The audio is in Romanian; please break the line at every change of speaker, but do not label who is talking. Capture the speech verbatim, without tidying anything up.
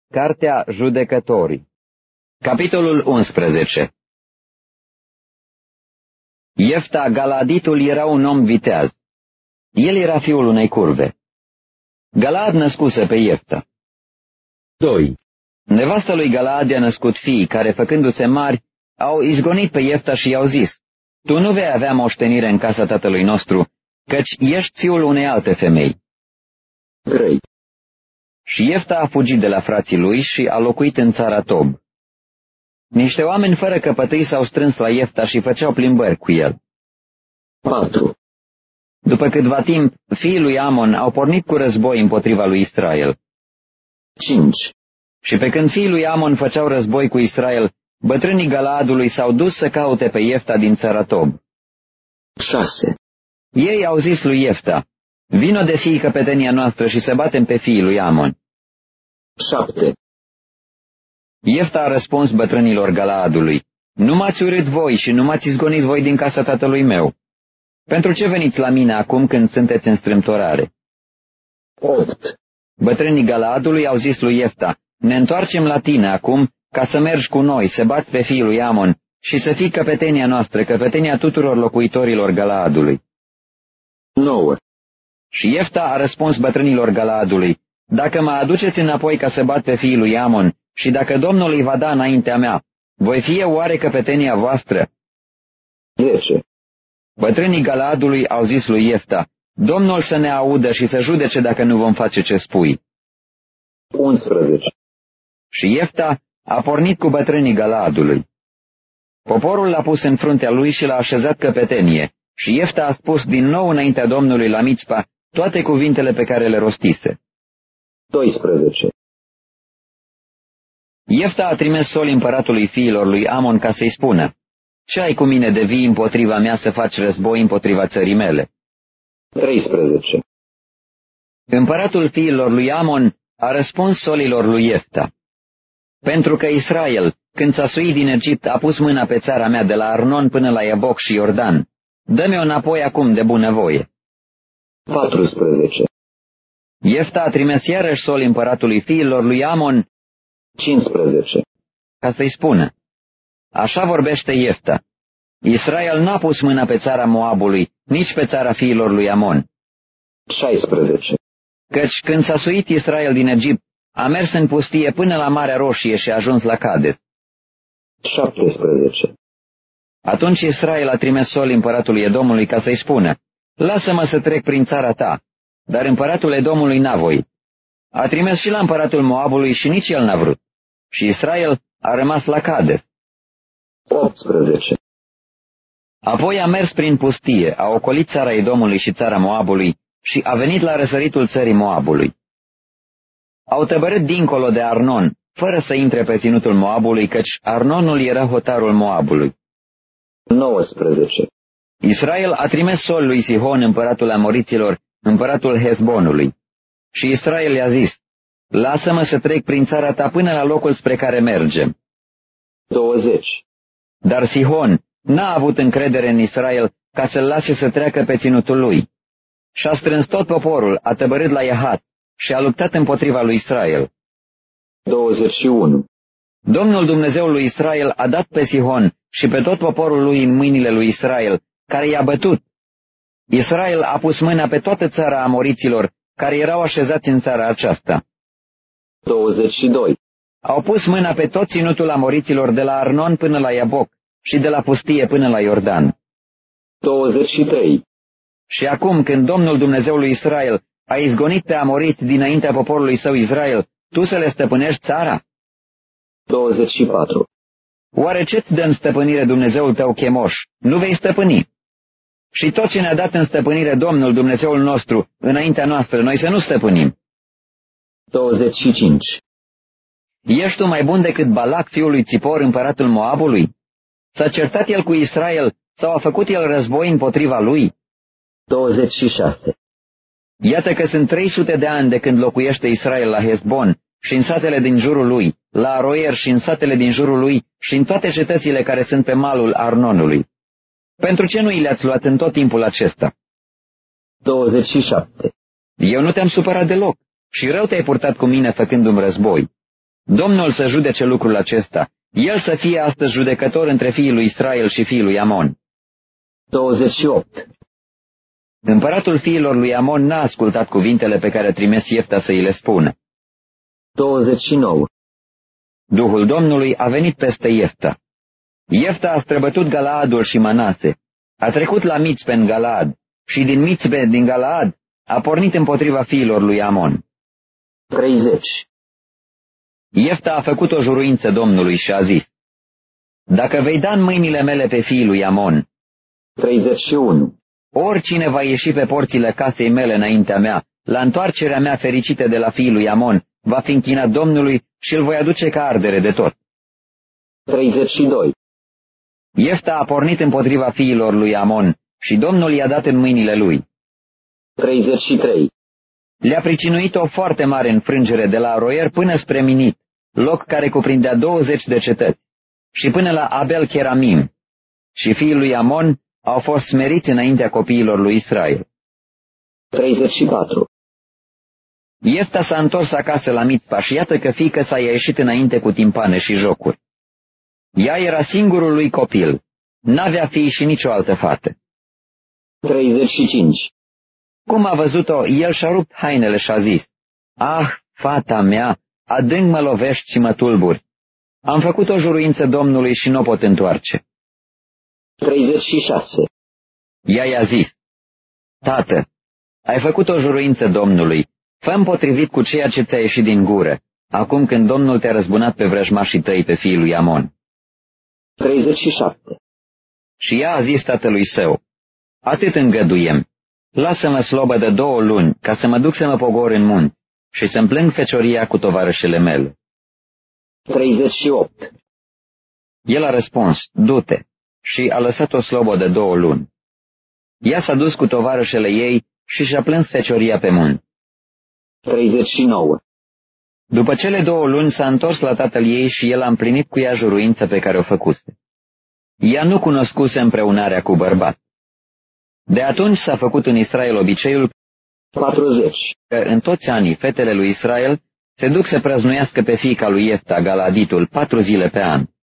Cartea Judecătorii. Capitolul unsprezece. Iefta Galaditul era un om viteaz. El era fiul unei curve. Galaad născuse pe Iefta. doi. Nevasta lui Galaad a născut fii care, făcându-se mari, au izgonit pe Iefta și i-au zis: Tu nu vei avea moștenire în casa tatălui nostru, căci ești fiul unei alte femei. trei. Și Iefta a fugit de la frații lui și a locuit în țara Tob. Niște oameni fără căpătâi s-au strâns la Iefta și făceau plimbări cu el.
patru.
După câtva timp, fiii lui Amon au pornit cu război împotriva lui Israel.
cinci.
Și pe când fiii lui Amon făceau război cu Israel, bătrânii Galaadului s-au dus să caute pe Iefta din țara Tob.
șase.
Ei au zis lui Iefta: Vino de fii căpetenia noastră și să batem pe fiii lui Amon.
șapte.
Iefta a răspuns bătrânilor Galaadului: Nu m-ați urât voi și nu m-ați izgonit voi din casa tatălui meu. Pentru ce veniți la mine acum când sunteți în strâmtorare?
opt.
Bătrânii Galaadului au zis lui Iefta: Ne întoarcem la tine acum ca să mergi cu noi, să bați pe fiii lui Amon și să fii căpetenia noastră, căpetenia tuturor locuitorilor Galaadului.
nouă.
Și Iefta a răspuns bătrânilor Galaadului: Dacă mă aduceți înapoi ca să bat pe fiii lui Amon și dacă Domnul îi va da înaintea mea, voi fi eu oare căpetenia voastră?
zece.
Bătrânii Galaadului au zis lui Iefta: Domnul să ne audă și să judece dacă nu vom face ce spui.
unsprezece.
Și Iefta a pornit cu bătrânii Galaadului. Poporul l-a pus în fruntea lui și l-a așezat căpetenie, și Iefta a spus din nou înaintea Domnului la Mițpa toate cuvintele pe care le rostise.
doisprezece.
Iefta a trimis soli împăratului fiilor lui Amon ca să-i spună: Ce ai cu mine de vii împotriva mea să faci război împotriva țării mele?
treisprezece.
Împăratul fiilor lui Amon a răspuns solilor lui Iefta: Pentru că Israel, când s-a suit din Egipt, a pus mâna pe țara mea de la Arnon până la Iaboc și Iordan, dă-mi-o înapoi acum de bunăvoie.
patrusprezece.
Iefta a trimis iarăși soli împăratului fiilor lui Amon
cincisprezece.
ca să-i spună: Așa vorbește Iefta: Israel n-a pus mâna pe țara Moabului, nici pe țara fiilor lui Amon.
șaisprezece.
Căci când s-a suit Israel din Egipt, a mers în pustie până la Marea Roșie și a ajuns la Cades.
șaptesprezece.
Atunci Israel a trimis soli împăratului Edomului ca să-i spună: Lasă-mă să trec prin țara ta. Dar împăratul Edomului n-a voit. A trimis și la împăratul Moabului și nici el n-a vrut. Și Israel a rămas la Cades.
optsprezece.
Apoi a mers prin pustie, a ocolit țara Edomului și țara Moabului și a venit la răsăritul țării Moabului. Au tăbărât dincolo de Arnon, fără să intre pe ținutul Moabului, căci Arnonul era hotarul Moabului.
nouăsprezece.
Israel a trimis sol lui Sihon, împăratul Amoriților, împăratul Hezbonului. Și Israel i-a zis: Lasă-mă să trec prin țara ta până la locul spre care mergem.
douăzeci.
Dar Sihon n-a avut încredere în Israel ca să-l lase să treacă pe ținutul lui. Și-a strâns tot poporul, a tăbărât la Iahat și a luptat împotriva lui Israel.
douăzeci și unu.
Domnul Dumnezeul lui Israel a dat pe Sihon și pe tot poporul lui în mâinile lui Israel, care i-a bătut. Israel a pus mâna pe toată țara Amoriților, care erau așezați în țara aceasta.
douăzeci și doi.
Au pus mâna pe tot ținutul Amoriților de la Arnon până la Iaboc și de la pustie până la Iordan.
douăzeci și trei.
Și acum, când Domnul Dumnezeul lui Israel a izgonit pe amoriți dinaintea poporului său Israel, tu să le stăpânești țara?
douăzeci și patru.
Oare ce-ți dă în stăpânire Dumnezeul tău Chemoș? Nu vei stăpâni. Și tot ce ne-a dat în stăpânire Domnul Dumnezeul nostru, înaintea noastră, noi să nu stăpânim.
douăzeci și cinci.
Ești tu mai bun decât Balac, fiul lui Țipor, împăratul Moabului? S-a certat el cu Israel sau a făcut el război împotriva lui?
douăzeci și șase.
Iată că sunt trei sute de ani de când locuiește Israel la Hezbon și în satele din jurul lui, la Aroer și în satele din jurul lui și în toate cetățile care sunt pe malul Arnonului. Pentru ce nu i le-ați luat în tot timpul acesta?
douăzeci și șapte.
Eu nu te-am supărat deloc și rău te-ai purtat cu mine făcându-mi război. Domnul să judece lucrul acesta, El să fie astăzi judecător între fiii lui Israel și fiii lui Amon.
douăzeci și opt.
Împăratul fiilor lui Amon n-a ascultat cuvintele pe care trimis Iefta să îi le spună.
douăzeci și nouă.
Duhul Domnului a venit peste Iefta. Iefta a străbătut Galaadul și Manase, a trecut la Mițpe în Galaad și din Mițpe din Galaad a pornit împotriva fiilor lui Amon.
treizeci.
Iefta a făcut o juruință Domnului și a zis: Dacă vei da în mâinile mele pe fiii lui Amon,
treizeci și unu.
oricine va ieși pe porțile casei mele înaintea mea, la întoarcerea mea fericită de la fiii lui Amon, va fi închinat Domnului și îl voi aduce ca ardere de tot.
treizeci și doi.
Iefta a pornit împotriva fiilor lui Amon și Domnul i-a dat în mâinile lui.
treizeci și trei.
Le-a pricinuit o foarte mare înfrângere de la Aroer până spre Minit, loc care cuprindea douăzeci de cetăți, și până la Abel Cheramim, și fiii lui Amon au fost smeriți înaintea copiilor lui Israel.
treizeci și patru.
Iefta s-a întors acasă la Mitzpa și iată că fiică sa i-a ieșit înainte cu timpane și jocuri. Ea era singurul lui copil, n-avea fii și nicio altă fată.
treizeci și cinci.
Cum a văzut-o, el și-a rupt hainele și a zis: Ah, fata mea, adânc mă lovești și mă tulburi. Am făcut o juruință Domnului și nu o pot întoarce.
treizeci și șase.
Ea i-a zis: Tată, ai făcut o juruință Domnului, fă-mi potrivit cu ceea ce ți-a ieșit din gură, acum când Domnul te-a răzbunat pe vrăjmașii tăi, pe fiii lui Amon.
treizeci și șapte.
Și ea a zis tatălui său: Atât îngăduiem, lasă-mă slobă de două luni, ca să mă duc să mă pogor în munți și să-mi plâng fecioria cu tovarășele mele.
treizeci și opt.
El a răspuns: Du-te, și a lăsat-o slobă de două luni. Ea s-a dus cu tovarășele ei și și-a plâns fecioria pe munți.
treizeci și nouă.
După cele două luni s-a întors la tatăl ei și el a împlinit cu ea juruința pe care o făcuse. Ea nu cunoscuse împreunarea cu bărbat. De atunci s-a făcut în Israel obiceiul
patruzeci.
că în toți anii fetele lui Israel se duc să prăznuiască pe fiica lui Iefta, Galaditul, patru zile pe an.